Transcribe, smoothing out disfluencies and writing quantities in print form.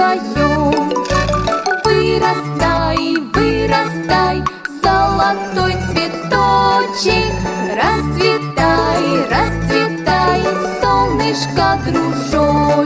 вдвоем. Вырастай, вырастай, золотой цветочек, расцветай, расцветай, солнышко, дружок.